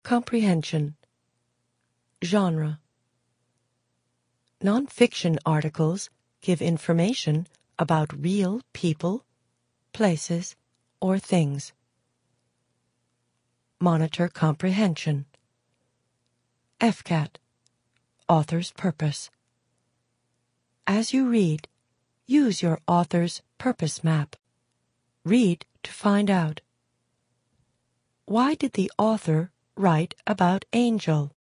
Comprehension. Genre. Nonfiction articles give information about real people, places, or things. Monitor comprehension. FCAT. Author's purpose. As you read, use your author's purpose map. Read to find out. Why did the author write about Angel?